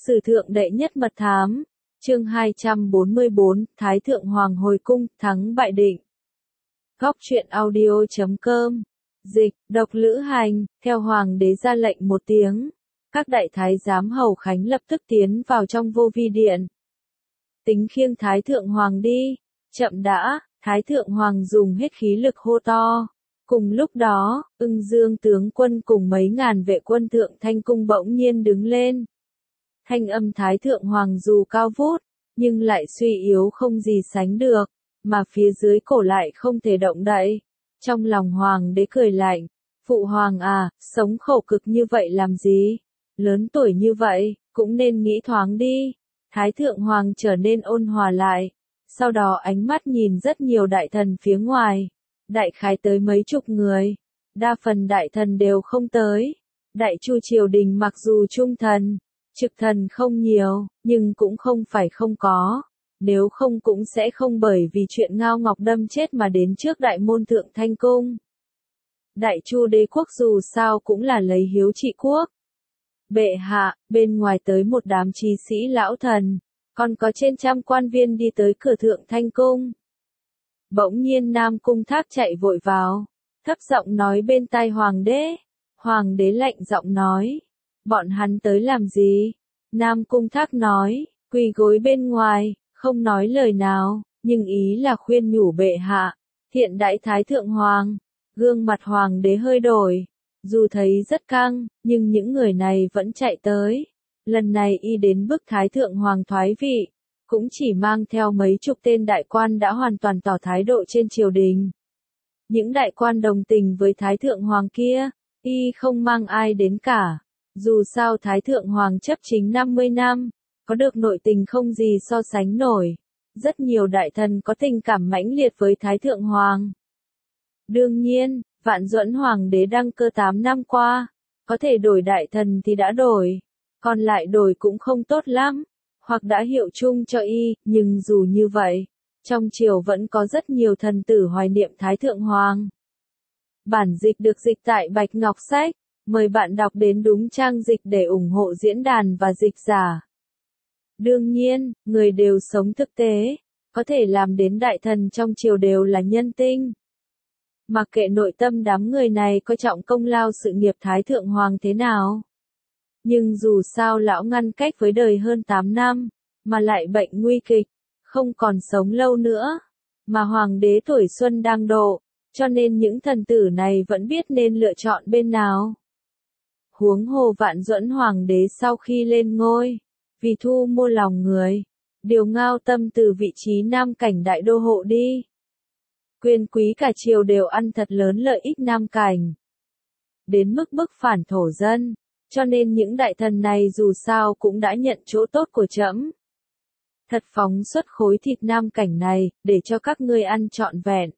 Sử thượng đệ nhất mật thám, chương 244, Thái thượng hoàng hồi cung, thắng bại định. Góc truyện audio.com, dịch, độc lữ hành, theo hoàng đế ra lệnh một tiếng. Các đại thái giám hầu khánh lập tức tiến vào trong vô vi điện. Tính khiêng thái thượng hoàng đi, chậm đã, thái thượng hoàng dùng hết khí lực hô to. Cùng lúc đó, Ưng Dương tướng quân cùng mấy ngàn vệ quân thượng thanh cung bỗng nhiên đứng lên. Thanh âm thái thượng hoàng dù cao vút, nhưng lại suy yếu không gì sánh được, mà phía dưới cổ lại không thể động đậy. Trong lòng hoàng đế cười lạnh, phụ hoàng à, sống khổ cực như vậy làm gì? Lớn tuổi như vậy, cũng nên nghĩ thoáng đi. Thái thượng hoàng trở nên ôn hòa lại, sau đó ánh mắt nhìn rất nhiều đại thần phía ngoài. Đại khái tới mấy chục người, đa phần đại thần đều không tới. Đại chu triều đình mặc dù trung thần, trực thần không nhiều, nhưng cũng không phải không có. Nếu không cũng sẽ không bởi vì chuyện Ngao Ngọc đâm chết mà đến trước đại môn thượng thanh cung. Đại chu đế quốc dù sao cũng là lấy hiếu trị quốc. Bệ hạ, bên ngoài tới một đám trí sĩ lão thần, còn có trên trăm quan viên đi tới cửa thượng thanh cung. Bỗng nhiên Nam Cung Thác chạy vội vào, thấp giọng nói bên tai hoàng đế. Hoàng đế lạnh giọng nói, bọn hắn tới làm gì? Nam Cung Thác nói, quỳ gối bên ngoài, không nói lời nào, nhưng ý là khuyên nhủ bệ hạ, thiện đãi thái thượng hoàng. Gương mặt hoàng đế hơi đổi, dù thấy rất căng, nhưng những người này vẫn chạy tới. Lần này y đến bức thái thượng hoàng thoái vị, cũng chỉ mang theo mấy chục tên đại quan đã hoàn toàn tỏ thái độ trên triều đình. Những đại quan đồng tình với thái thượng hoàng kia, y không mang ai đến cả. Dù sao thái thượng hoàng chấp chính 50 năm, có được nội tình không gì so sánh nổi. Rất nhiều đại thần có tình cảm mãnh liệt với thái thượng hoàng. Đương nhiên, Vạn Duẫn hoàng đế đăng cơ 8 năm qua, có thể đổi đại thần thì đã đổi, còn lại đổi cũng không tốt lắm, hoặc đã hiệu chung cho y, nhưng dù như vậy, trong triều vẫn có rất nhiều thần tử hoài niệm thái thượng hoàng. Bản dịch được dịch tại Bạch Ngọc Sách, mời bạn đọc đến đúng trang dịch để ủng hộ diễn đàn và dịch giả. Đương nhiên, người đều sống thực tế, có thể làm đến đại thần trong triều đều là nhân tinh. Mặc kệ nội tâm đám người này coi trọng công lao sự nghiệp thái thượng hoàng thế nào. Nhưng dù sao lão ngăn cách với đời hơn 8 năm, mà lại bệnh nguy kịch, không còn sống lâu nữa, mà hoàng đế tuổi xuân đang độ, cho nên những thần tử này vẫn biết nên lựa chọn bên nào. Huống hồ Vạn Duẫn hoàng đế sau khi lên ngôi, vì thu mua lòng người, điều Ngao Tâm từ vị trí nam cảnh đại đô hộ đi. Quyền quý cả triều đều ăn thật lớn lợi ích nam cảnh. Đến mức bức phản thổ dân, cho nên những đại thần này dù sao cũng đã nhận chỗ tốt của trẫm. Thật phóng xuất khối thịt nam cảnh này, để cho các ngươi ăn trọn vẹn.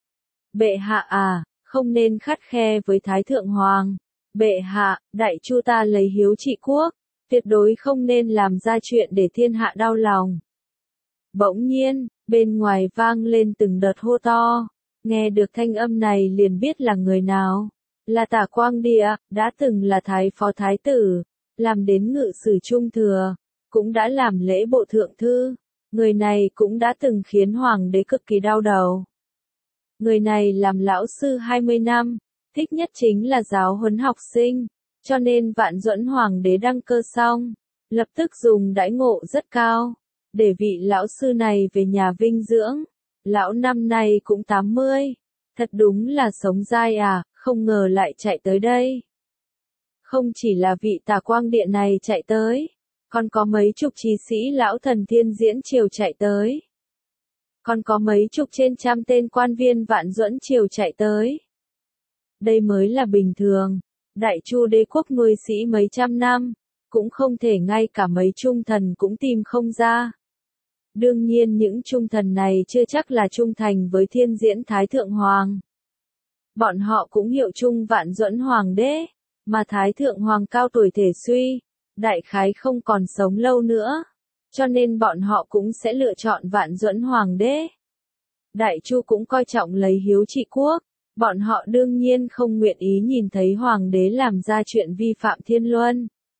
Bệ hạ à, không nên khắt khe với thái thượng hoàng. Bệ hạ, đại chu ta lấy hiếu trị quốc, tuyệt đối không nên làm ra chuyện để thiên hạ đau lòng. Bỗng nhiên, bên ngoài vang lên từng đợt hô to, nghe được thanh âm này liền biết là người nào. Là Tả Quang Địa, đã từng là thái phó thái tử, làm đến ngự sử trung thừa, cũng đã làm lễ bộ thượng thư. Người này cũng đã từng khiến hoàng đế cực kỳ đau đầu. Người này làm lão sư 20 năm, thích nhất chính là giáo huấn học sinh, cho nên Vạn Duẫn hoàng đế đăng cơ xong, lập tức dùng đãi ngộ rất cao, để vị lão sư này về nhà vinh dưỡng. Lão năm nay cũng 80, thật đúng là sống dai à, không ngờ lại chạy tới đây. Không chỉ là vị Tả Quang Điện này chạy tới, còn có mấy chục trí sĩ lão thần Thiên Diễn triều chạy tới. Còn có mấy chục trên trăm tên quan viên Vạn Duẫn triều chạy tới. Đây mới là bình thường, đại chu đế quốc nuôi sĩ mấy trăm năm, cũng không thể ngay cả mấy trung thần cũng tìm không ra. Đương nhiên những trung thần này chưa chắc là trung thành với Thiên Diễn thái thượng hoàng. Bọn họ cũng hiệu chung Vạn Duẫn hoàng đế, mà thái thượng hoàng cao tuổi thể suy, đại khái không còn sống lâu nữa, cho nên bọn họ cũng sẽ lựa chọn Vạn Duẫn hoàng đế. Đại chu cũng coi trọng lấy hiếu trị quốc, bọn họ đương nhiên không nguyện ý nhìn thấy hoàng đế làm ra chuyện vi phạm thiên luân.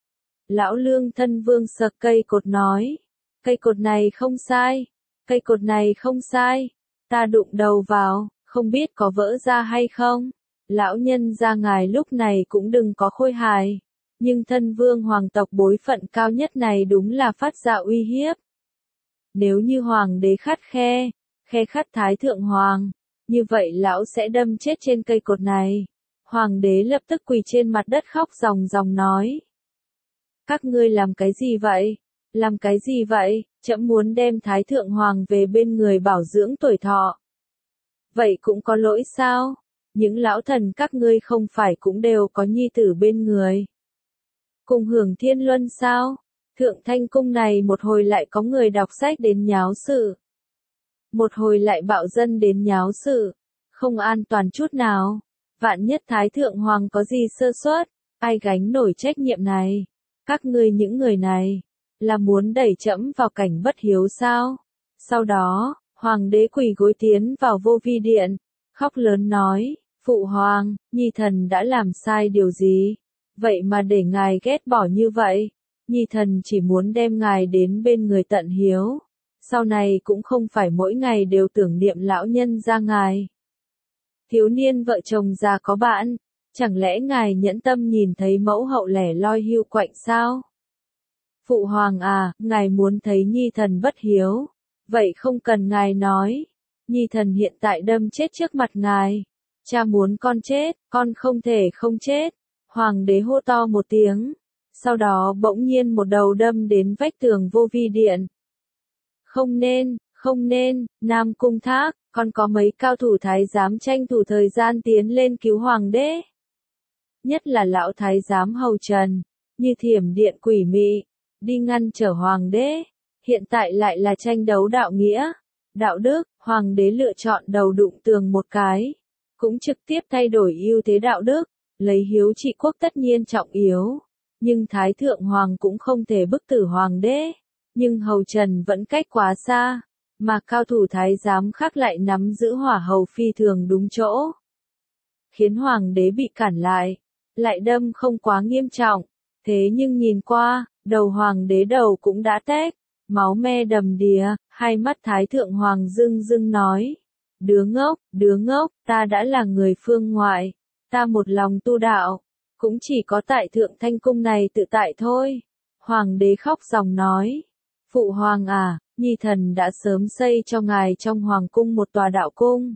Lão Lương thân vương sờ cây cột nói. Cây cột này không sai. Cây cột này không sai. Ta đụng đầu vào, không biết có vỡ ra hay không. Lão nhân gia ngài lúc này cũng đừng có khôi hài. Nhưng thân vương hoàng tộc bối phận cao nhất này đúng là phát ra uy hiếp. Nếu như hoàng đế khắt khe khắt thái thượng hoàng, như vậy lão sẽ đâm chết trên cây cột này. Hoàng đế lập tức quỳ trên mặt đất khóc ròng ròng nói. Các ngươi làm cái gì vậy? Làm cái gì vậy? Trẫm muốn đem thái thượng hoàng về bên người bảo dưỡng tuổi thọ. Vậy cũng có lỗi sao? Những lão thần các ngươi không phải cũng đều có nhi tử bên người. Cùng hưởng thiên luân sao? Thượng Thanh Cung này một hồi lại có người đọc sách đến nháo sự. Một hồi lại bạo dân đến nháo sự. Không an toàn chút nào. Vạn nhất Thái Thượng Hoàng có gì sơ suất, ai gánh nổi trách nhiệm này? Các ngươi những người này, là muốn đẩy trẫm vào cảnh bất hiếu sao? Sau đó, Hoàng đế quỳ gối tiến vào vô vi điện, khóc lớn nói, Phụ Hoàng, Nhi thần đã làm sai điều gì? Vậy mà để ngài ghét bỏ như vậy? Nhi thần chỉ muốn đem ngài đến bên người tận hiếu. Sau này cũng không phải mỗi ngày đều tưởng niệm lão nhân gia ngài. Thiếu niên vợ chồng già có bạn, chẳng lẽ ngài nhẫn tâm nhìn thấy mẫu hậu lẻ loi hưu quạnh sao? Phụ Hoàng à, ngài muốn thấy Nhi thần bất hiếu, vậy không cần ngài nói. Nhi thần hiện tại đâm chết trước mặt ngài. Cha muốn con chết, con không thể không chết. Hoàng đế hô to một tiếng. Sau đó bỗng nhiên một đầu đâm đến vách tường vô vi điện. Không nên, Nam Cung Thác, còn có mấy cao thủ thái giám tranh thủ thời gian tiến lên cứu hoàng đế. Nhất là lão thái giám Hầu Trần, như thiểm điện quỷ mị, đi ngăn trở hoàng đế. Hiện tại lại là tranh đấu đạo nghĩa, đạo đức, hoàng đế lựa chọn đầu đụng tường một cái, cũng trực tiếp thay đổi ưu thế đạo đức, lấy hiếu trị quốc tất nhiên trọng yếu. Nhưng Thái Thượng Hoàng cũng không thể bức tử hoàng đế, nhưng Hầu Trần vẫn cách quá xa, mà cao thủ thái giám khác lại nắm giữ hỏa hầu phi thường đúng chỗ. Khiến hoàng đế bị cản lại đâm không quá nghiêm trọng, thế nhưng nhìn qua, đầu hoàng đế đầu cũng đã tét, máu me đầm đìa, hai mắt Thái Thượng Hoàng rưng rưng nói. Đứa ngốc, ta đã là người phương ngoại, ta một lòng tu đạo, cũng chỉ có tại Thượng Thanh Cung này tự tại thôi. Hoàng đế khóc ròng nói, Phụ Hoàng à, Nhi thần đã sớm xây cho ngài trong Hoàng Cung một tòa đạo cung.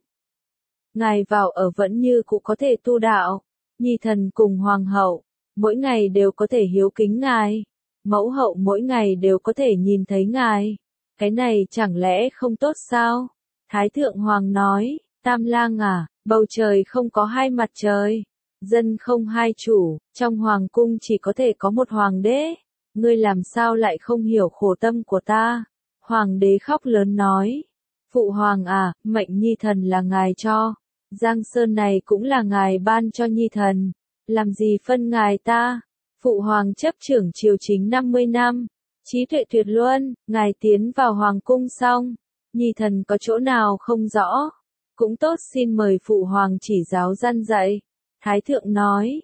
Ngài vào ở vẫn như cũ có thể tu đạo, Nhi thần cùng Hoàng hậu, mỗi ngày đều có thể hiếu kính ngài, mẫu hậu mỗi ngày đều có thể nhìn thấy ngài. Cái này chẳng lẽ không tốt sao? Thái Thượng Hoàng nói, Tam Lang à, bầu trời không có hai mặt trời, dân không hai chủ, trong Hoàng Cung chỉ có thể có một hoàng đế, ngươi làm sao lại không hiểu khổ tâm của ta? Hoàng đế khóc lớn nói, Phụ Hoàng à, mệnh Nhi thần là ngài cho, Giang Sơn này cũng là ngài ban cho Nhi thần, làm gì phân ngài ta? Phụ Hoàng chấp trưởng triều chính 50 năm, trí tuệ tuyệt luân, ngài tiến vào Hoàng Cung xong, Nhi thần có chỗ nào không rõ, cũng tốt xin mời Phụ Hoàng chỉ giáo gian dạy. Thái Thượng nói,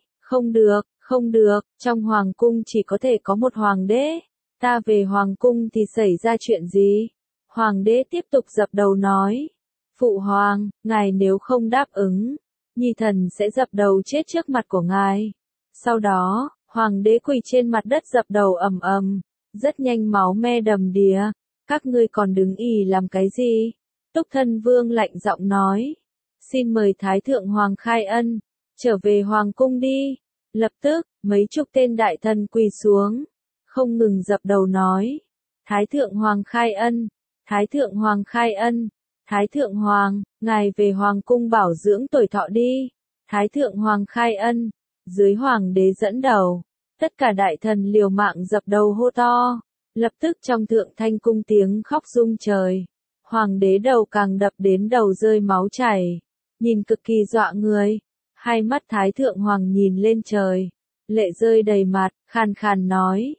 không được, trong Hoàng Cung chỉ có thể có một hoàng đế, ta về Hoàng Cung thì xảy ra chuyện gì? Hoàng đế tiếp tục dập đầu nói, Phụ Hoàng, ngài nếu không đáp ứng, Nhi thần sẽ dập đầu chết trước mặt của ngài. Sau đó, Hoàng đế quỳ trên mặt đất dập đầu ầm ầm, rất nhanh máu me đầm đìa. Các ngươi còn đứng ì làm cái gì? Túc Thân Vương lạnh giọng nói, xin mời Thái Thượng Hoàng khai ân, trở về Hoàng Cung đi. Lập tức, mấy chục tên đại thần quỳ xuống, không ngừng dập đầu nói, Thái Thượng Hoàng khai ân, Thái Thượng Hoàng khai ân, Thái Thượng Hoàng, ngài về Hoàng Cung bảo dưỡng tuổi thọ đi. Thái Thượng Hoàng khai ân, dưới Hoàng đế dẫn đầu, tất cả đại thần liều mạng dập đầu hô to. Lập tức trong Thượng Thanh Cung tiếng khóc rung trời, Hoàng đế đầu càng đập đến đầu rơi máu chảy, nhìn cực kỳ dọa người. Hai mắt Thái Thượng Hoàng nhìn lên trời, lệ rơi đầy mặt, khàn khàn nói,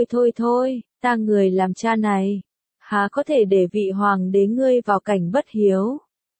thôi, ta người làm cha này, há có thể để vị Hoàng đế ngươi vào cảnh bất hiếu.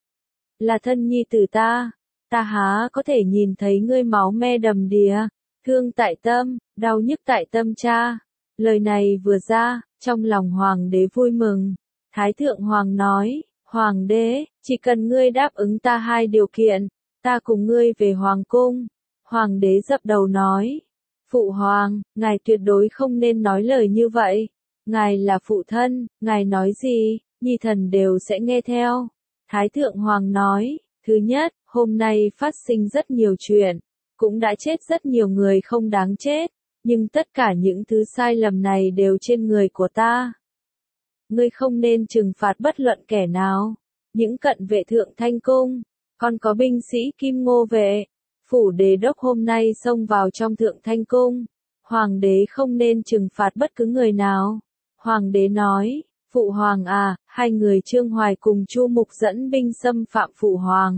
Là thân nhi tử ta há có thể nhìn thấy ngươi máu me đầm đìa, thương tại tâm, đau nhức tại tâm cha. Lời này vừa ra, trong lòng hoàng đế vui mừng. Thái thượng hoàng nói, hoàng đế, chỉ cần ngươi đáp ứng ta 2 điều kiện, ta cùng ngươi về hoàng cung. Hoàng đế dập đầu nói, phụ hoàng, ngài tuyệt đối không nên nói lời như vậy. Ngài là phụ thân, ngài nói gì, nhi thần đều sẽ nghe theo. Thái thượng hoàng nói, thứ nhất, hôm nay phát sinh rất nhiều chuyện, cũng đã chết rất nhiều người không đáng chết, nhưng tất cả những thứ sai lầm này đều trên người của ta. Ngươi không nên trừng phạt bất luận kẻ nào. Những cận vệ thượng thanh cung, còn có binh sĩ Kim Ngô vệ, phủ đế đốc hôm nay xông vào trong thượng thanh cung. Hoàng đế không nên trừng phạt bất cứ người nào. Hoàng đế nói, phụ hoàng à, 2 người Trương Hoài cùng Chu Mục dẫn binh xâm phạm phụ hoàng.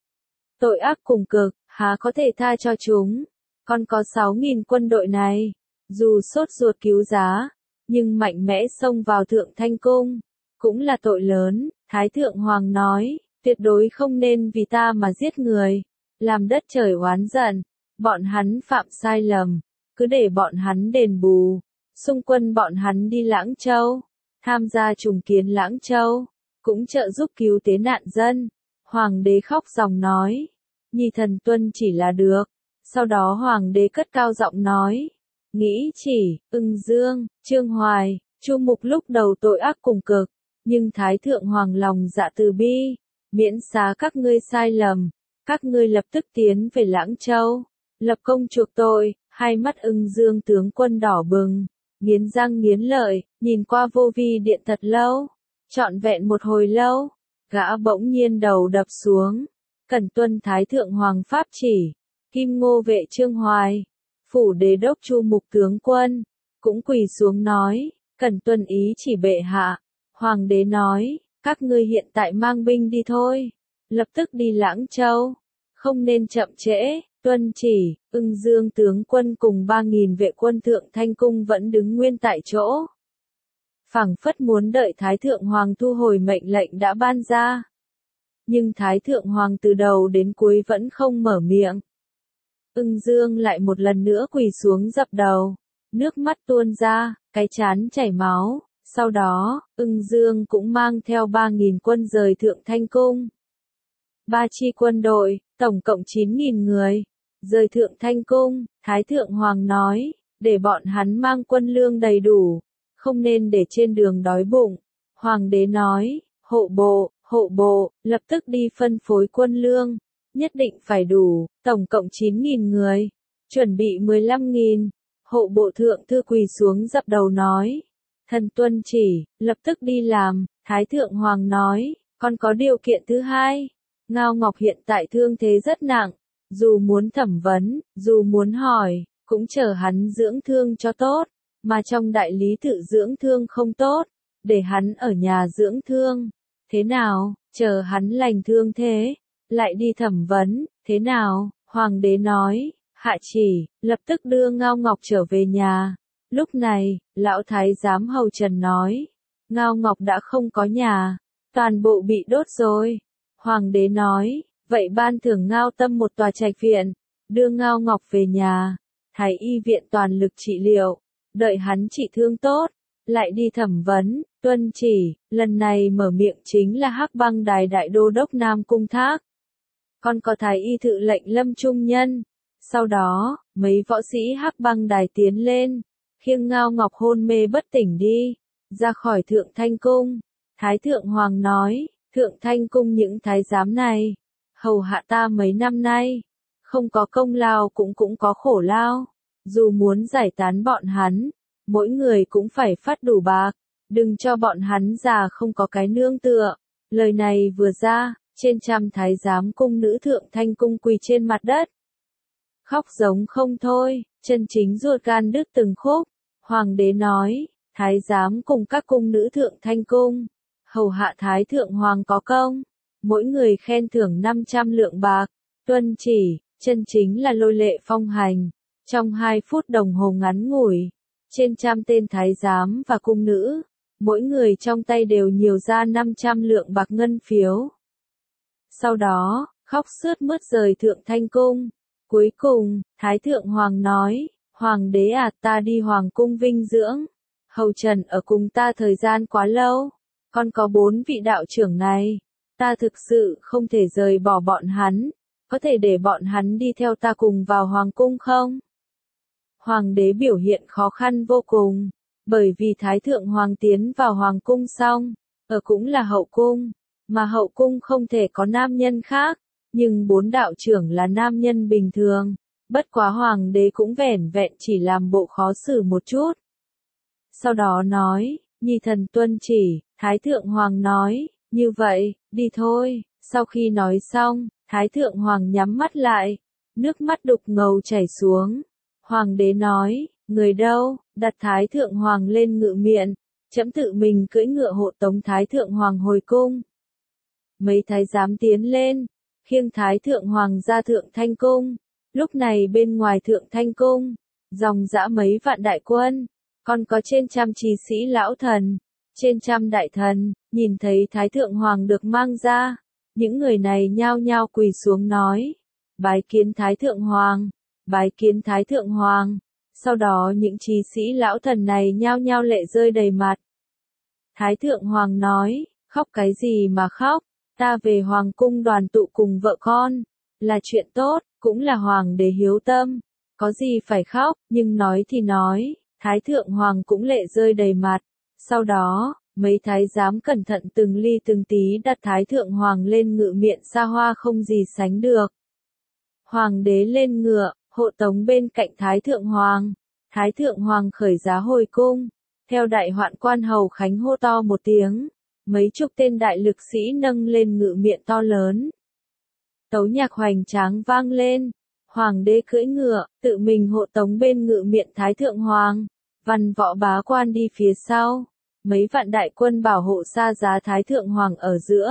Tội ác cùng cực, há có thể tha cho chúng. Còn có 6.000 quân đội này, dù sốt ruột cứu giá, nhưng mạnh mẽ xông vào thượng thanh cung, cũng là tội lớn. Thái thượng hoàng nói, tuyệt đối không nên vì ta mà giết người, làm đất trời oán giận. Bọn hắn phạm sai lầm, cứ để bọn hắn đền bù. Xung quân bọn hắn đi Lãng Châu, tham gia trùng kiến Lãng Châu, cũng trợ giúp cứu tế nạn dân. Hoàng đế khóc ròng nói, nhi thần tuân chỉ là được. Sau đó hoàng đế cất cao giọng nói, nghĩ chỉ, Ưng Dương, Trương Hoài, Chu Mục lúc đầu tội ác cùng cực, nhưng Thái thượng hoàng lòng dạ từ bi, miễn xá các ngươi sai lầm, các ngươi lập tức tiến về Lãng Châu, lập công chuộc tội. 2 mắt Ưng Dương tướng quân đỏ bừng, nghiến răng nghiến lợi, nhìn qua vô vi điện thật lâu, trọn vẹn một hồi lâu, gã bỗng nhiên đầu đập xuống, cần tuân Thái thượng hoàng pháp chỉ. Kim Ngô vệ Trương Hoài, phủ đế đốc Chu Mục tướng quân, cũng quỳ xuống nói, cần tuân ý chỉ bệ hạ. Hoàng đế nói, các ngươi hiện tại mang binh đi thôi, lập tức đi Lãng Châu, không nên chậm trễ. Tuân chỉ, Ưng Dương tướng quân cùng 3.000 vệ quân thượng thanh cung vẫn đứng nguyên tại chỗ. Phảng phất muốn đợi Thái thượng hoàng thu hồi mệnh lệnh đã ban ra. Nhưng Thái thượng hoàng từ đầu đến cuối vẫn không mở miệng. Ưng Dương lại một lần nữa quỳ xuống dập đầu, nước mắt tuôn ra, cái trán chảy máu. Sau đó, Ưng Dương cũng mang theo 3.000 quân rời thượng thanh cung. 3 chi quân đội, tổng cộng 9.000 người. Rời thượng thanh cung, Thái thượng hoàng nói, để bọn hắn mang quân lương đầy đủ, không nên để trên đường đói bụng. Hoàng đế nói, hộ bộ, lập tức đi phân phối quân lương, nhất định phải đủ, tổng cộng 9.000 người, chuẩn bị 15.000. Hộ bộ thượng thư quỳ xuống dập đầu nói, thần tuân chỉ, lập tức đi làm. Thái thượng hoàng nói, còn có điều kiện thứ hai, Ngao Ngọc hiện tại thương thế rất nặng. Dù muốn thẩm vấn, dù muốn hỏi, cũng chờ hắn dưỡng thương cho tốt, mà trong đại lý tự dưỡng thương không tốt, để hắn ở nhà dưỡng thương. Thế nào, chờ hắn lành thương thế, lại đi thẩm vấn, thế nào? Hoàng đế nói, hạ chỉ, lập tức đưa Ngao Ngọc trở về nhà. Lúc này, lão thái giám hầu Trần nói, Ngao Ngọc đã không có nhà, toàn bộ bị đốt rồi. Hoàng đế nói, vậy ban thưởng Ngao Tâm một tòa trạch viện, đưa Ngao Ngọc về nhà, Thái y viện toàn lực trị liệu, đợi hắn trị thương tốt, lại đi thẩm vấn. Tuân chỉ, lần này mở miệng chính là Hắc Băng Đài đại đô đốc Nam Cung Thác. Còn có Thái y thự lệnh Lâm Trung Nhân. Sau đó, mấy võ sĩ Hắc Băng Đài tiến lên, khiêng Ngao Ngọc hôn mê bất tỉnh đi, ra khỏi thượng thanh cung. Thái thượng hoàng nói, thượng thanh cung những thái giám này, hầu hạ ta mấy năm nay, không có công lao cũng có khổ lao, dù muốn giải tán bọn hắn, mỗi người cũng phải phát đủ bạc, đừng cho bọn hắn già không có cái nương tựa. Lời này vừa ra, trên trăm thái giám cung nữ thượng thanh cung quỳ trên mặt đất, khóc giống không thôi, chân chính ruột gan đứt từng khúc. Hoàng đế nói, thái giám cùng các cung nữ thượng thanh cung, hầu hạ thái thượng hoàng có công, mỗi người khen thưởng 500 lượng bạc. Tuân chỉ, chân chính là lôi lệ phong hành. Trong 2 phút đồng hồ ngắn ngủi, trên trăm tên thái giám và cung nữ, mỗi người trong tay đều nhiều ra 500 lượng bạc ngân phiếu. Sau đó, khóc sướt mướt rời thượng thanh cung. Cuối cùng, Thái thượng hoàng nói, Hoàng đế à, ta đi hoàng cung vinh dưỡng. Hầu Trần ở cùng ta thời gian quá lâu. Còn có 4 vị đạo trưởng này. Ta thực sự không thể rời bỏ bọn hắn. Có thể để bọn hắn đi theo ta cùng vào hoàng cung không? Hoàng đế biểu hiện khó khăn vô cùng. Bởi vì Thái Thượng Hoàng tiến vào hoàng cung xong, ở cũng là hậu cung. Mà hậu cung không thể có nam nhân khác. Nhưng 4 đạo trưởng là nam nhân bình thường. Bất quá hoàng đế cũng vẻn vẹn chỉ làm bộ khó xử một chút. Sau đó nói, nhi thần tuân chỉ, Thái Thượng Hoàng nói, như vậy, đi thôi. Sau khi nói xong, Thái Thượng Hoàng nhắm mắt lại, nước mắt đục ngầu chảy xuống. Hoàng đế nói, người đâu, đặt Thái Thượng Hoàng lên ngự miện, trẫm tự mình cưỡi ngựa hộ tống Thái Thượng Hoàng hồi cung. Mấy thái giám tiến lên, khiêng Thái Thượng Hoàng ra Thượng Thanh Cung. Lúc này bên ngoài Thượng Thanh Cung, dòng dã mấy vạn đại quân, còn có trên trăm trí sĩ lão thần, trên trăm đại thần, nhìn thấy Thái Thượng Hoàng được mang ra. Những người này nhao nhao quỳ xuống nói, bái kiến Thái Thượng Hoàng, bái kiến Thái Thượng Hoàng. Sau đó những trí sĩ lão thần này nhao nhao lệ rơi đầy mặt. Thái Thượng Hoàng nói, khóc cái gì mà khóc, ta về Hoàng cung đoàn tụ cùng vợ con, là chuyện tốt, cũng là Hoàng đế hiếu tâm, có gì phải khóc, nhưng nói thì nói, Thái Thượng Hoàng cũng lệ rơi đầy mặt. Sau đó, mấy thái giám cẩn thận từng ly từng tí đặt Thái Thượng Hoàng lên ngự miện xa hoa không gì sánh được. Hoàng đế lên ngựa, hộ tống bên cạnh Thái Thượng Hoàng. Thái Thượng Hoàng khởi giá hồi cung, theo đại hoạn quan hầu khánh hô to một tiếng, mấy chục tên đại lực sĩ nâng lên ngự miện to lớn. Tấu nhạc hoành tráng vang lên, Hoàng đế cưỡi ngựa, tự mình hộ tống bên ngự miện Thái Thượng Hoàng, văn võ bá quan đi phía sau, mấy vạn đại quân bảo hộ xa giá Thái Thượng Hoàng ở giữa.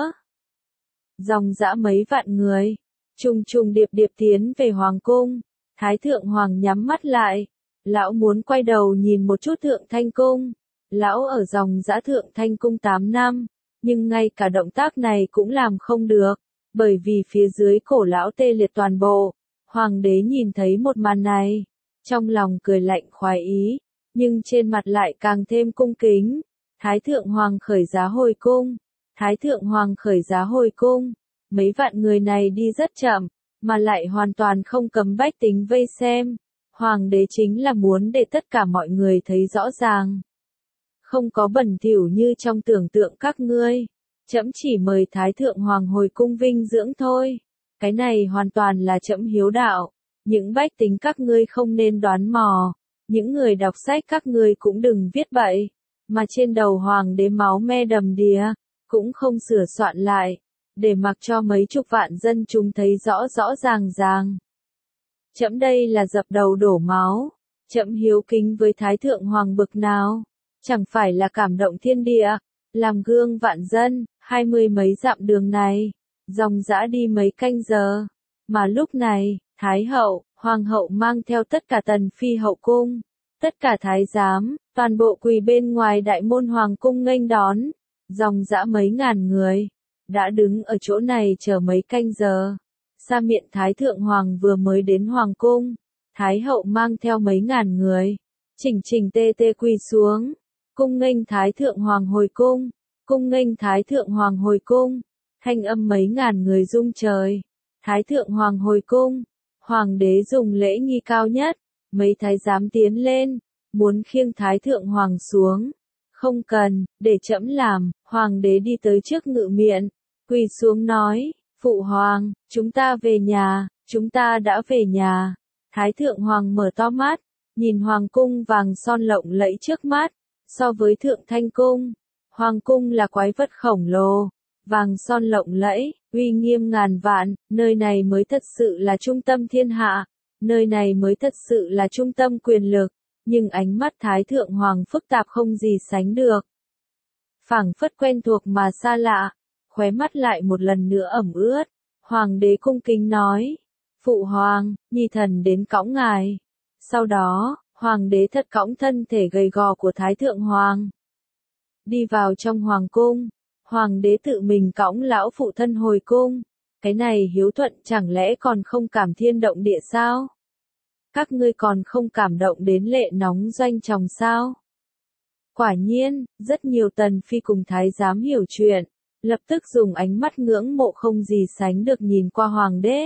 Dòng dã mấy vạn người, trùng trùng điệp điệp tiến về Hoàng cung, Thái Thượng Hoàng nhắm mắt lại, lão muốn quay đầu nhìn một chút Thượng Thanh Cung, lão ở dòng dã Thượng Thanh Cung 8 năm, nhưng ngay cả động tác này cũng làm không được, bởi vì phía dưới cổ lão tê liệt toàn bộ. Hoàng đế nhìn thấy một màn này, trong lòng cười lạnh khoái ý, nhưng trên mặt lại càng thêm cung kính. Thái Thượng Hoàng khởi giá hồi cung, Thái Thượng Hoàng khởi giá hồi cung, mấy vạn người này đi rất chậm, mà lại hoàn toàn không cấm bách tính vây xem. Hoàng đế chính là muốn để tất cả mọi người thấy rõ ràng. Không có bẩn thỉu như trong tưởng tượng các ngươi. Trẫm chỉ mời Thái Thượng Hoàng hồi cung vinh dưỡng thôi. Cái này hoàn toàn là trẫm hiếu đạo. Những bách tính các ngươi không nên đoán mò. Những người đọc sách các ngươi cũng đừng viết bậy. Mà trên đầu hoàng đế máu me đầm đìa, cũng không sửa soạn lại. Để mặc cho mấy chục vạn dân chúng thấy rõ rõ ràng ràng. Trẫm đây là dập đầu đổ máu. Trẫm hiếu kính với Thái Thượng Hoàng bực nào. Chẳng phải là cảm động thiên địa, làm gương vạn dân, 20 mấy dặm đường này, dòng dã đi mấy canh giờ. Mà lúc này, Thái hậu, Hoàng hậu mang theo tất cả tần phi hậu cung, tất cả thái giám, toàn bộ quỳ bên ngoài đại môn Hoàng cung nghênh đón, dòng dã mấy ngàn người, đã đứng ở chỗ này chờ mấy canh giờ. Sa miện Thái Thượng Hoàng vừa mới đến Hoàng cung, Thái hậu mang theo mấy ngàn người, chỉnh chỉnh tề tề quỳ xuống, cung nghênh Thái Thượng Hoàng hồi cung, cung nghênh Thái Thượng Hoàng hồi cung, thanh âm mấy ngàn người rung trời. Thái Thượng Hoàng hồi cung, Hoàng đế dùng lễ nghi cao nhất, mấy thái giám tiến lên, muốn khiêng Thái Thượng Hoàng xuống. Không cần, để trẫm làm. Hoàng đế đi tới trước ngự miện, quỳ xuống nói, Phụ Hoàng, chúng ta về nhà, chúng ta đã về nhà. Thái Thượng Hoàng mở to mắt, nhìn Hoàng cung vàng son lộng lẫy trước mắt, so với Thượng Thanh Cung, Hoàng cung là quái vật khổng lồ, vàng son lộng lẫy, uy nghiêm ngàn vạn, nơi này mới thật sự là trung tâm thiên hạ, nơi này mới thật sự là trung tâm quyền lực, nhưng ánh mắt Thái Thượng Hoàng phức tạp không gì sánh được. Phảng phất quen thuộc mà xa lạ, khóe mắt lại một lần nữa ẩm ướt, Hoàng đế cung kính nói, Phụ Hoàng, nhi thần đến cõng ngài. Sau đó, Hoàng đế thật cõng thân thể gầy gò của Thái Thượng Hoàng. Đi vào trong Hoàng cung, Hoàng đế tự mình cõng lão phụ thân hồi cung. Cái này hiếu thuận chẳng lẽ còn không cảm thiên động địa sao? Các ngươi còn không cảm động đến lệ nóng doanh trọng sao? Quả nhiên, rất nhiều tần phi cùng thái giám hiểu chuyện, lập tức dùng ánh mắt ngưỡng mộ không gì sánh được nhìn qua hoàng đế.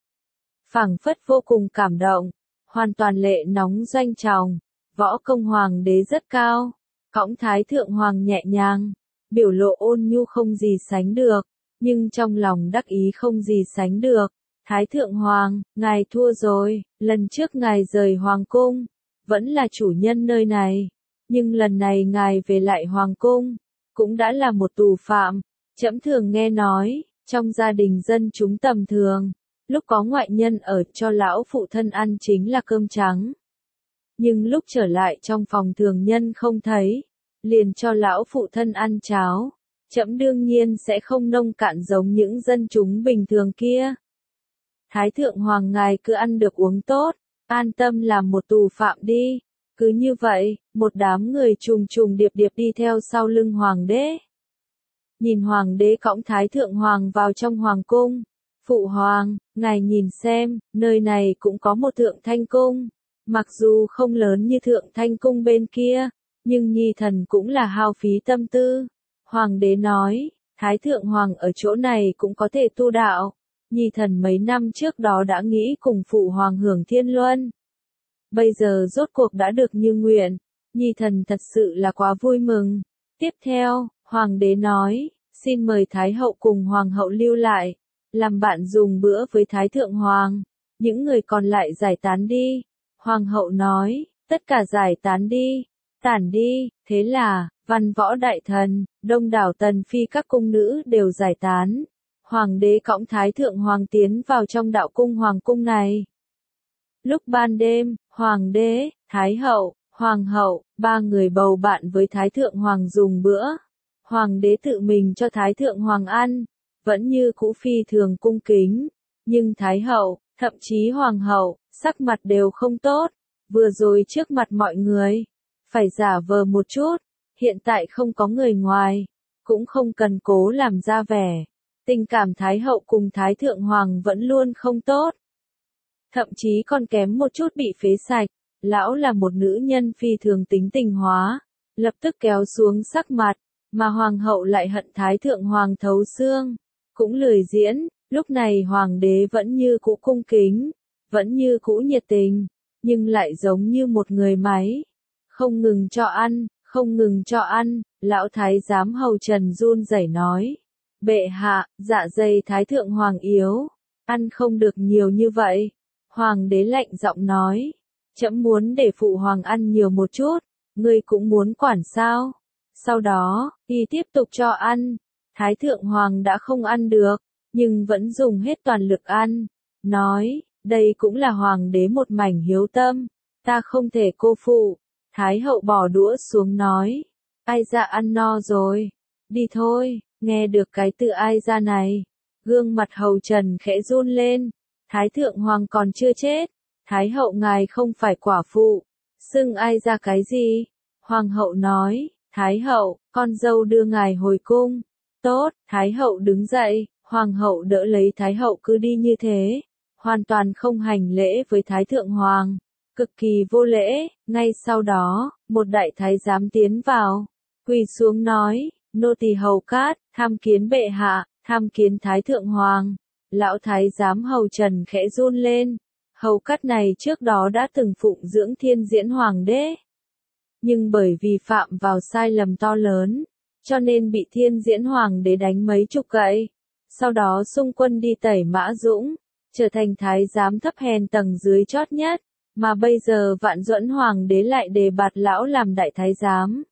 Phảng phất vô cùng cảm động, hoàn toàn lệ nóng doanh trọng, võ công hoàng đế rất cao, cõng thái thượng hoàng nhẹ nhàng, biểu lộ ôn nhu không gì sánh được, nhưng trong lòng đắc ý không gì sánh được. Thái thượng hoàng, ngài thua rồi, lần trước ngài rời hoàng cung, vẫn là chủ nhân nơi này, nhưng lần này ngài về lại hoàng cung, cũng đã là một tù phạm. Trẫm thường nghe nói, trong gia đình dân chúng tầm thường, lúc có ngoại nhân ở cho lão phụ thân ăn chính là cơm trắng. Nhưng lúc trở lại trong phòng thường nhân không thấy, liền cho lão phụ thân ăn cháo. Trẫm đương nhiên sẽ không nông cạn giống những dân chúng bình thường kia. Thái thượng hoàng ngài cứ ăn được uống tốt, an tâm làm một tù phạm đi. Cứ như vậy, một đám người trùng trùng điệp điệp đi theo sau lưng hoàng đế. Nhìn hoàng đế cõng thái thượng hoàng vào trong hoàng cung. Phụ hoàng, ngài nhìn xem, nơi này cũng có một thượng thanh cung. Mặc dù không lớn như thượng thanh cung bên kia, nhưng nhi thần cũng là hao phí tâm tư. Hoàng đế nói, thái thượng hoàng ở chỗ này cũng có thể tu đạo. Nhi thần mấy năm trước đó đã nghĩ cùng phụ hoàng hưởng thiên luân. Bây giờ rốt cuộc đã được như nguyện, nhi thần thật sự là quá vui mừng. Tiếp theo, hoàng đế nói, xin mời thái hậu cùng hoàng hậu lưu lại, làm bạn dùng bữa với thái thượng hoàng, những người còn lại giải tán đi. Hoàng hậu nói, tất cả giải tán đi, tản đi. Thế là, văn võ đại thần, đông đảo tần phi các cung nữ đều giải tán. Hoàng đế cõng thái thượng hoàng tiến vào trong đạo cung hoàng cung này. Lúc ban đêm, hoàng đế, thái hậu, hoàng hậu, ba người bầu bạn với thái thượng hoàng dùng bữa. Hoàng đế tự mình cho thái thượng hoàng ăn, vẫn như cũ phi thường cung kính. Nhưng thái hậu, thậm chí hoàng hậu, sắc mặt đều không tốt. Vừa rồi trước mặt mọi người, phải giả vờ một chút. Hiện tại không có người ngoài, cũng không cần cố làm ra vẻ. Tình cảm thái hậu cùng thái thượng hoàng vẫn luôn không tốt. Thậm chí còn kém một chút bị phế sạch. Lão là một nữ nhân phi thường tính tình hóa, lập tức kéo xuống sắc mặt, mà hoàng hậu lại hận thái thượng hoàng thấu xương, cũng lười diễn. Lúc này hoàng đế vẫn như cũ cung kính, vẫn như cũ nhiệt tình, nhưng lại giống như một người máy, không ngừng cho ăn, không ngừng cho ăn. Lão thái giám hầu Trần run rẩy nói, bệ hạ, dạ dày thái thượng hoàng yếu, ăn không được nhiều như vậy. Hoàng đế lạnh giọng nói, trẫm muốn để phụ hoàng ăn nhiều một chút, ngươi cũng muốn quản sao? Sau đó, y tiếp tục cho ăn. Thái thượng hoàng đã không ăn được, nhưng vẫn dùng hết toàn lực ăn. Nói, đây cũng là hoàng đế một mảnh hiếu tâm, ta không thể cô phụ. Thái hậu bỏ đũa xuống nói, ai ra ăn no rồi, đi thôi. Nghe được cái từ ai ra này, gương mặt hầu Trần khẽ run lên. Thái thượng hoàng còn chưa chết, thái hậu ngài không phải quả phụ, xưng ai ra cái gì? Hoàng hậu nói, thái hậu, con dâu đưa ngài hồi cung. Tốt, thái hậu đứng dậy, hoàng hậu đỡ lấy thái hậu cứ đi như thế, hoàn toàn không hành lễ với thái thượng hoàng, cực kỳ vô lễ. Ngay sau đó, một đại thái giám tiến vào, quỳ xuống nói, nô tỳ hầu cát, tham kiến bệ hạ, tham kiến thái thượng hoàng. Lão thái giám hầu Trần khẽ run lên, hầu cát này trước đó đã từng phụng dưỡng thiên diễn hoàng đế. Nhưng bởi vì phạm vào sai lầm to lớn, cho nên bị thiên diễn hoàng đế đánh mấy chục gậy. Sau đó xung quân đi tẩy Mã Dũng, trở thành thái giám thấp hèn tầng dưới chót nhất, mà bây giờ Vạn Duẫn hoàng đế lại đề bạt lão làm đại thái giám.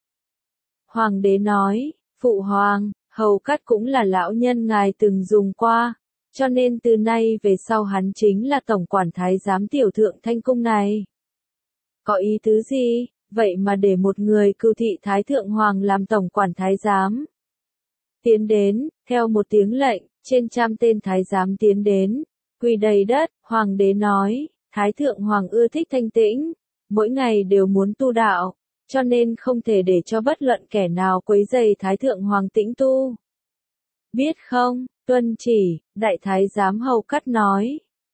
Hoàng đế nói, phụ hoàng, hầu cát cũng là lão nhân ngài từng dùng qua, cho nên từ nay về sau hắn chính là tổng quản thái giám tiểu thượng thanh cung này. Có ý tứ gì, vậy mà để một người cưu thị thái thượng hoàng làm tổng quản thái giám? Tiến đến, theo một tiếng lệnh, trên trăm tên thái giám tiến đến, quỳ đầy đất. Hoàng đế nói, thái thượng hoàng ưa thích thanh tĩnh, mỗi ngày đều muốn tu đạo, cho nên không thể để cho bất luận kẻ nào quấy rầy thái thượng hoàng tĩnh tu. Biết không, tuân chỉ, đại thái giám hầu cát nói.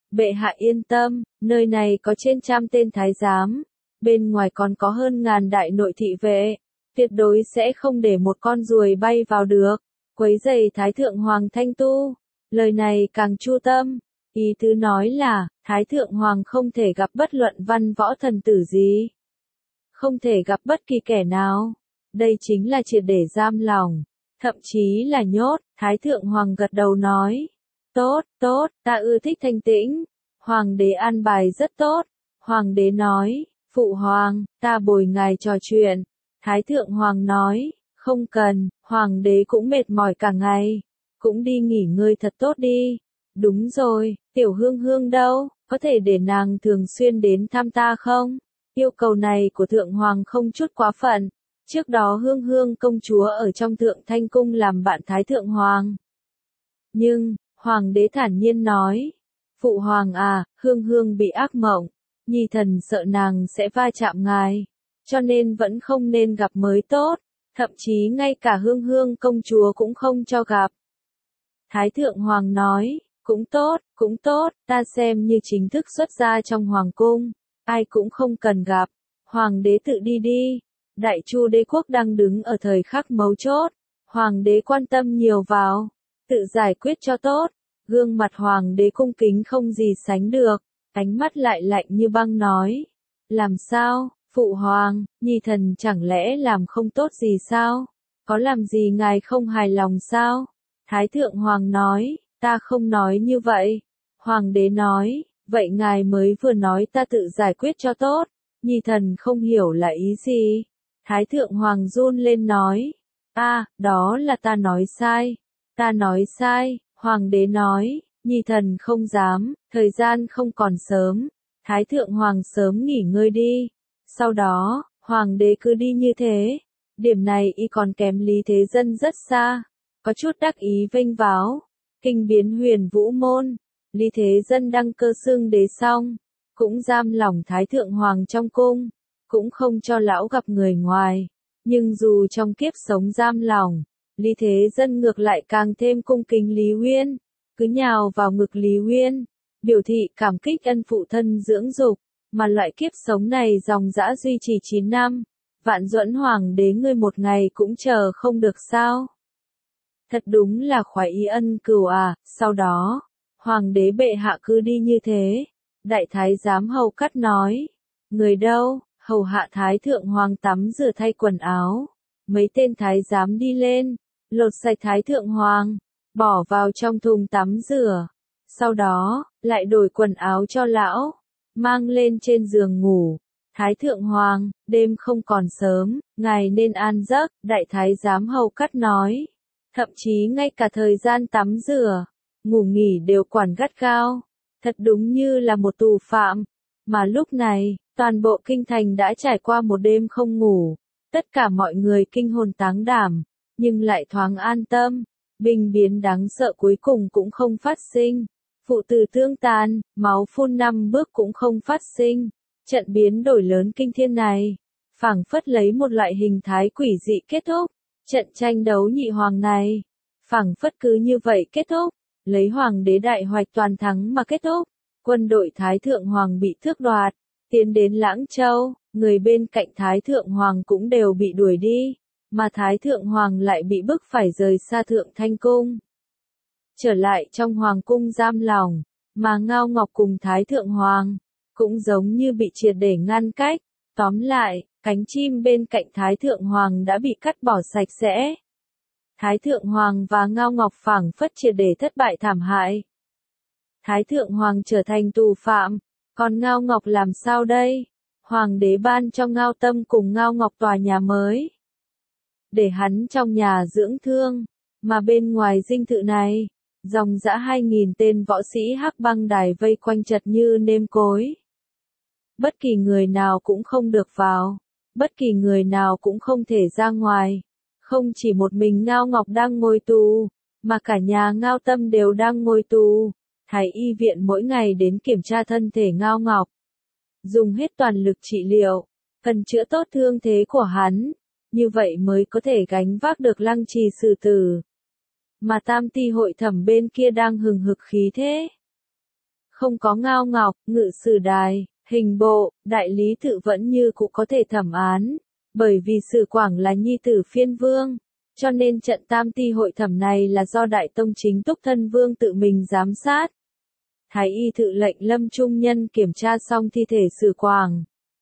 Bệ hạ yên tâm, nơi này có trên 100 tên thái giám, bên ngoài còn có hơn ngàn đại nội thị vệ, tuyệt đối sẽ không để một con ruồi bay vào được, quấy rầy Thái Thượng Hoàng thanh tu. Lời này càng chu tâm, ý tứ nói là, Thái Thượng Hoàng không thể gặp bất luận văn võ thần tử gì. Không thể gặp bất kỳ kẻ nào. Đây chính là triệt để giam lòng, thậm chí là nhốt. Thái Thượng Hoàng gật đầu nói. Tốt, tốt, ta ưa thích thanh tĩnh. Hoàng đế an bài rất tốt. Hoàng đế nói, Phụ Hoàng, ta bồi ngài trò chuyện. Thái Thượng Hoàng nói, không cần, Hoàng đế cũng mệt mỏi cả ngày. Cũng đi nghỉ ngơi thật tốt đi. Đúng rồi, Tiểu Hương Hương đâu, có thể để nàng thường xuyên đến thăm ta không? Yêu cầu này của Thượng Hoàng không chút quá phận. Trước đó Hương Hương công chúa ở trong Thượng Thanh Cung làm bạn Thái Thượng Hoàng. Nhưng, Hoàng đế thản nhiên nói, Phụ Hoàng à, Hương Hương bị ác mộng, Nhi thần sợ nàng sẽ va chạm ngài, cho nên vẫn không nên gặp mới tốt, thậm chí ngay cả Hương Hương công chúa cũng không cho gặp. Thái Thượng Hoàng nói, cũng tốt, ta xem như chính thức xuất gia trong Hoàng cung, ai cũng không cần gặp, Hoàng đế tự đi đi. Đại Chu đế quốc đang đứng ở thời khắc mấu chốt, Hoàng đế quan tâm nhiều vào, tự giải quyết cho tốt. Gương mặt Hoàng đế cung kính không gì sánh được, ánh mắt lại lạnh như băng nói. Làm sao, Phụ Hoàng, Nhi thần chẳng lẽ làm không tốt gì sao? Có làm gì ngài không hài lòng sao? Thái Thượng Hoàng nói, ta không nói như vậy. Hoàng đế nói, vậy ngài mới vừa nói ta tự giải quyết cho tốt, Nhi thần không hiểu là ý gì. Thái Thượng Hoàng run lên nói, đó là ta nói sai. Hoàng đế nói, Nhi thần không dám, thời gian không còn sớm. Thái Thượng Hoàng sớm nghỉ ngơi đi. Sau đó, Hoàng đế cứ đi như thế. Điểm này y còn kém Lý Thế Dân rất xa. Có chút đắc ý vênh váo. Kinh biến Huyền Vũ Môn. Lý Thế Dân đăng cơ xưng đế xong. Cũng giam lỏng Thái Thượng Hoàng trong cung. Cũng không cho lão gặp người ngoài. Nhưng dù trong kiếp sống giam lỏng, Lý Thế Dân ngược lại càng thêm cung kính Lý Huyên. Cứ nhào vào ngực Lý Huyên, biểu thị cảm kích ân phụ thân dưỡng dục, mà loại kiếp sống này dòng dã duy trì 9 năm, Vạn Duẫn Hoàng đế ngươi một ngày cũng chờ không được sao? Thật đúng là khoái ý ân cừu à. Sau đó, Hoàng đế bệ hạ cứ đi như thế. Đại thái giám hầu cắt nói, người đâu? Hầu hạ Thái Thượng Hoàng tắm rửa thay quần áo. Mấy tên thái giám đi lên, lột sạch Thái Thượng Hoàng, bỏ vào trong thùng tắm rửa. Sau đó, lại đổi quần áo cho lão, mang lên trên giường ngủ. Thái Thượng Hoàng, đêm không còn sớm, ngài nên an giấc, đại thái giám hầu cắt nói. Thậm chí ngay cả thời gian tắm rửa, ngủ nghỉ đều quản gắt gao. Thật đúng như là một tù phạm. Mà lúc này, toàn bộ kinh thành đã trải qua một đêm không ngủ. Tất cả mọi người kinh hồn táng đảm, nhưng lại thoáng an tâm. Binh biến đáng sợ cuối cùng cũng không phát sinh. Phụ tử tương tàn, máu phun 5 bước cũng không phát sinh. Trận biến đổi lớn kinh thiên này, phảng phất lấy một loại hình thái quỷ dị kết thúc. Trận tranh đấu nhị hoàng này, phảng phất cứ như vậy kết thúc. Lấy hoàng đế đại hoạch toàn thắng mà kết thúc. Quân đội Thái Thượng Hoàng bị tước đoạt, tiến đến Lãng Châu, người bên cạnh Thái Thượng Hoàng cũng đều bị đuổi đi, mà Thái Thượng Hoàng lại bị bức phải rời xa Thượng Thanh Cung. Trở lại trong Hoàng cung giam lỏng, mà Ngao Ngọc cùng Thái Thượng Hoàng, cũng giống như bị triệt để ngăn cách. Tóm lại, cánh chim bên cạnh Thái Thượng Hoàng đã bị cắt bỏ sạch sẽ. Thái Thượng Hoàng và Ngao Ngọc phảng phất triệt để thất bại thảm hại. Thái Thượng Hoàng trở thành tù phạm, còn Ngao Ngọc làm sao đây? Hoàng đế ban cho Ngao Tâm cùng Ngao Ngọc tòa nhà mới, để hắn trong nhà dưỡng thương, mà bên ngoài dinh thự này, dòng dã 2.000 tên võ sĩ Hắc Băng Đài vây quanh chật như nêm cối. Bất kỳ người nào cũng không được vào, bất kỳ người nào cũng không thể ra ngoài. Không chỉ một mình Ngao Ngọc đang ngồi tù, mà cả nhà Ngao Tâm đều đang ngồi tù. Thái y viện mỗi ngày đến kiểm tra thân thể Ngao Ngọc, dùng hết toàn lực trị liệu, cần chữa tốt thương thế của hắn, như vậy mới có thể gánh vác được lăng trì xử tử. Mà Tam Ti hội thẩm bên kia đang hừng hực khí thế. Không có Ngao Ngọc, ngự sử đài, hình bộ, đại lý tự vẫn như cũ có thể thẩm án, bởi vì Sử Quảng là nhi tử phiên vương, cho nên trận tam ti hội thẩm này là do Đại Tông chính Túc Thân Vương tự mình giám sát. Thái y thự lệnh Lâm Trung Nhân kiểm tra xong thi thể Sử Quảng,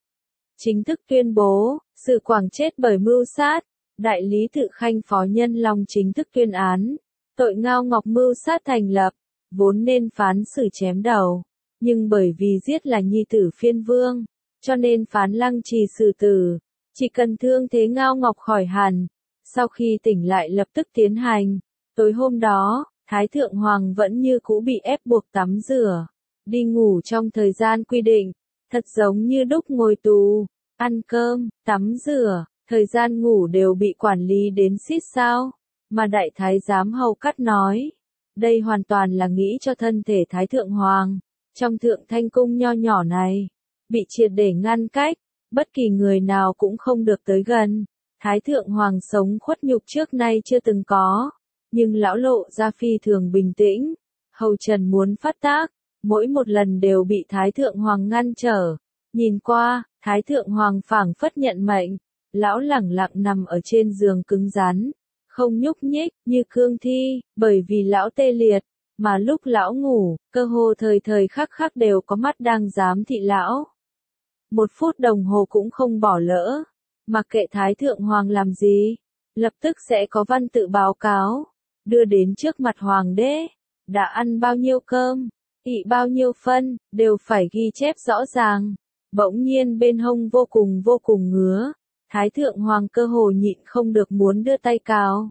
chính thức tuyên bố, Sử Quảng chết bởi mưu sát. Đại lý tự Khanh Phó Nhân Long chính thức tuyên án, tội Ngao Ngọc mưu sát thành lập, vốn nên phán xử chém đầu, nhưng bởi vì giết là nhi tử phiên vương, cho nên phán lăng trì xử tử, chỉ cần thương thế Ngao Ngọc khỏi hẳn. Sau khi tỉnh lại lập tức tiến hành, tối hôm đó, Thái Thượng Hoàng vẫn như cũ bị ép buộc tắm rửa, đi ngủ trong thời gian quy định, thật giống như đúc ngồi tù, ăn cơm, tắm rửa, thời gian ngủ đều bị quản lý đến xít sao, mà Đại Thái Giám Hầu Cắt nói, đây hoàn toàn là nghĩ cho thân thể Thái Thượng Hoàng, trong Thượng Thanh Cung nho nhỏ này, bị triệt để ngăn cách, bất kỳ người nào cũng không được tới gần. Thái Thượng Hoàng sống khuất nhục trước nay chưa từng có, nhưng lão lộ ra phi thường bình tĩnh, hầu trần muốn phát tác, mỗi một lần đều bị Thái Thượng Hoàng ngăn trở. Nhìn qua, Thái Thượng Hoàng phảng phất nhận mệnh, lão lẳng lặng nằm ở trên giường cứng rắn, không nhúc nhích, như cương thi, bởi vì lão tê liệt, mà lúc lão ngủ, cơ hồ thời thời khắc khắc đều có mắt đang giám thị lão. Một phút đồng hồ cũng không bỏ lỡ. Mặc kệ Thái Thượng Hoàng làm gì, lập tức sẽ có văn tự báo cáo, đưa đến trước mặt Hoàng đế, đã ăn bao nhiêu cơm, ị bao nhiêu phân, đều phải ghi chép rõ ràng. Bỗng nhiên bên hông vô cùng ngứa, Thái Thượng Hoàng cơ hồ nhịn không được muốn đưa tay cào.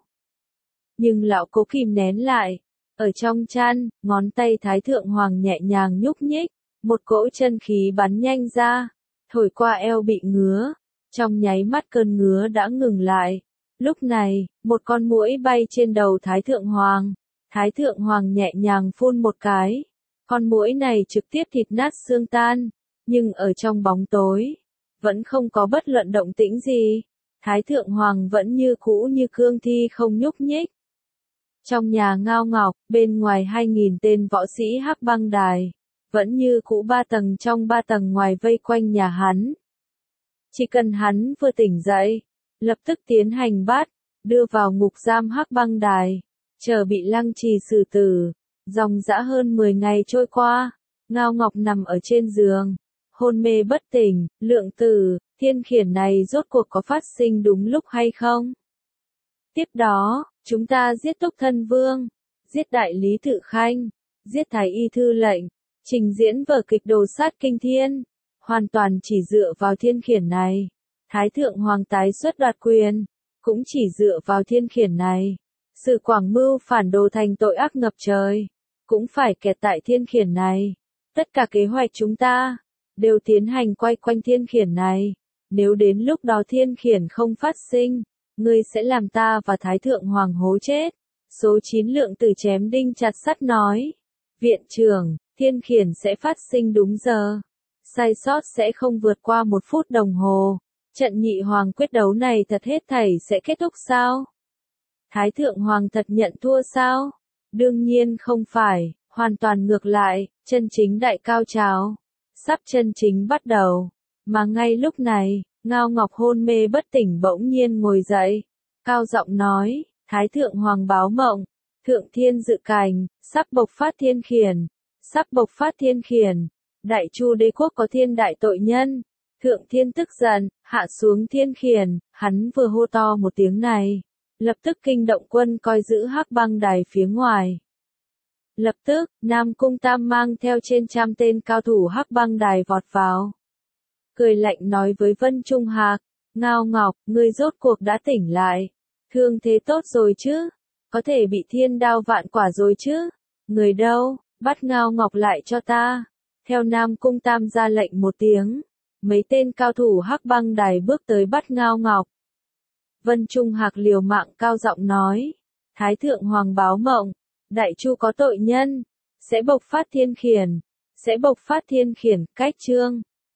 Nhưng lão cố kìm nén lại, ở trong chăn, ngón tay Thái Thượng Hoàng nhẹ nhàng nhúc nhích, một cỗ chân khí bắn nhanh ra, thổi qua eo bị ngứa. Trong nháy mắt cơn ngứa đã ngừng lại. Lúc này, một con muỗi bay trên đầu Thái Thượng Hoàng. Thái Thượng Hoàng nhẹ nhàng phun một cái. Con muỗi này trực tiếp thịt nát xương tan. Nhưng ở trong bóng tối, vẫn không có bất luận động tĩnh gì. Thái Thượng Hoàng vẫn như cũ như cương thi không nhúc nhích. Trong nhà Ngao Ngọc, bên ngoài 2.000 tên võ sĩ Hắc Băng Đài, vẫn như cũ 3 tầng trong 3 tầng ngoài vây quanh nhà hắn. Chỉ cần hắn vừa tỉnh dậy, lập tức tiến hành bắt, đưa vào ngục giam Hắc Băng Đài, chờ bị lăng trì xử tử. Dòng dã hơn 10 ngày trôi qua, Ngao Ngọc nằm ở trên giường, hôn mê bất tỉnh, Lượng Tử, thiên khiển này rốt cuộc có phát sinh đúng lúc hay không? Tiếp đó, chúng ta giết Túc Thân Vương, giết Đại Lý Tự Khanh, giết Thái Y Thư lệnh, trình diễn vở kịch đồ sát kinh thiên. Hoàn toàn chỉ dựa vào thiên khiển này. Thái Thượng Hoàng tái xuất đoạt quyền, cũng chỉ dựa vào thiên khiển này. Sử Quảng mưu phản đồ thành tội ác ngập trời, cũng phải kẹt tại thiên khiển này. Tất cả kế hoạch chúng ta, đều tiến hành quay quanh thiên khiển này. Nếu đến lúc đó thiên khiển không phát sinh, ngươi sẽ làm ta và Thái Thượng Hoàng hố chết. Số 9 Lượng Tử chém đinh chặt sắt nói. Viện trưởng, thiên khiển sẽ phát sinh đúng giờ. Sai sót sẽ không vượt qua 1 phút đồng hồ. Trận nhị hoàng quyết đấu này thật hết thảy sẽ kết thúc sao? Thái Thượng Hoàng thật nhận thua sao? Đương nhiên không phải, hoàn toàn ngược lại, chân chính đại cao trào. Sắp chân chính bắt đầu. Mà ngay lúc này, Ngao Ngọc hôn mê bất tỉnh bỗng nhiên ngồi dậy. Cao giọng nói, Thái Thượng Hoàng báo mộng. Thượng thiên dự cảnh, sắp bộc phát thiên khiển. Sắp bộc phát thiên khiển. Đại Chu đế quốc có thiên đại tội nhân. Thượng thiên tức giận, hạ xuống thiên khiển, hắn vừa hô to một tiếng này. Lập tức kinh động quân coi giữ Hắc Băng Đài phía ngoài. Lập tức, Nam Cung Tam mang theo trên 100 tên cao thủ Hắc Băng Đài vọt vào. Cười lạnh nói với Vân Trung Hạc, Ngao Ngọc, ngươi rốt cuộc đã tỉnh lại. Thương thế tốt rồi chứ? Có thể bị thiên đao vạn quả rồi chứ? Người đâu? Bắt Ngao Ngọc lại cho ta. Theo Nam Cung Tam ra lệnh một tiếng, mấy tên cao thủ Hắc Băng Đài bước tới bắt Ngao Ngọc. Vân Trung Hạc liều mạng cao giọng nói, Thái Thượng Hoàng báo mộng, Đại Chu có tội nhân, sẽ bộc phát thiên khiển, cách chương.